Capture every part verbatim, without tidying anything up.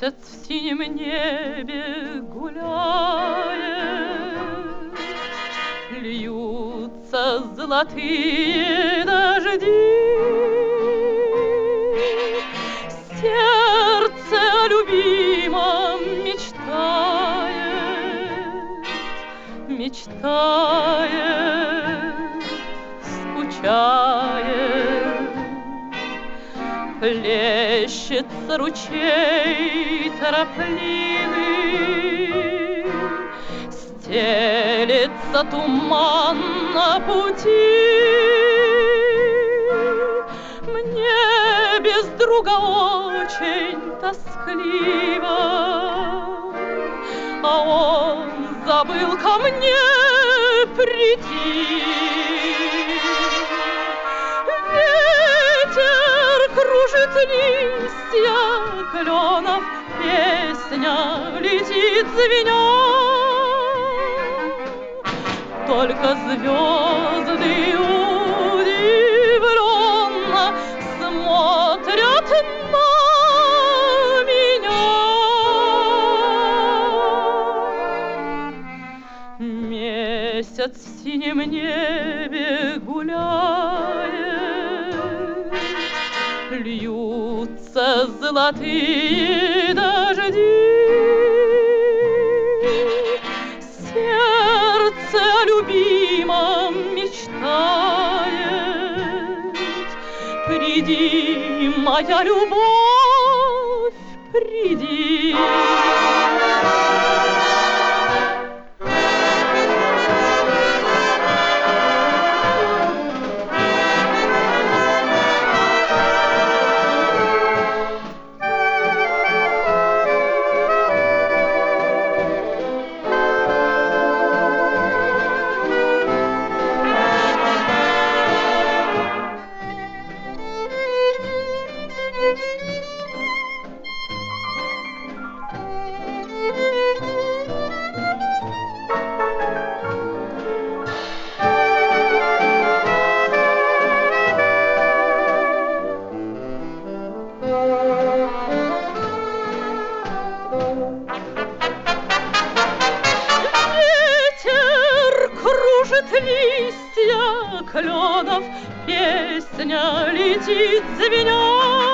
Месяц в синем небе гуляет, льются золотые дожди. Сердце о любимом мечтает, мечтает, скучает. Плещется ручей торопливый, стелется туман на пути. Мне без друга очень тоскливо, а он забыл ко мне прийти. Кружит листья кленов, песня летит звеня. Только звезды удивленно смотрят на меня. Месяц в синем небе гуляет, льются золотые дожди. Сердце о любимом мечтает. Приди, моя любовь, приди. Листья кленов, песня летит звеня.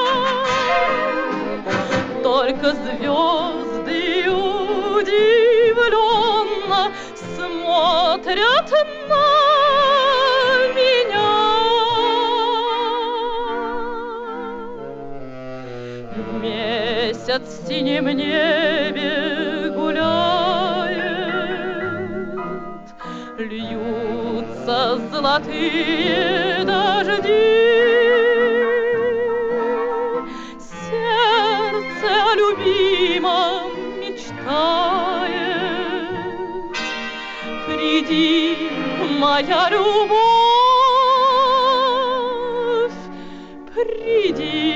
Только звезды удивленно смотрят на меня. Месяц в синем небе гуляет, льются золотые дожди. Сердце о любимом мечтает. Приди, моя любовь, приди.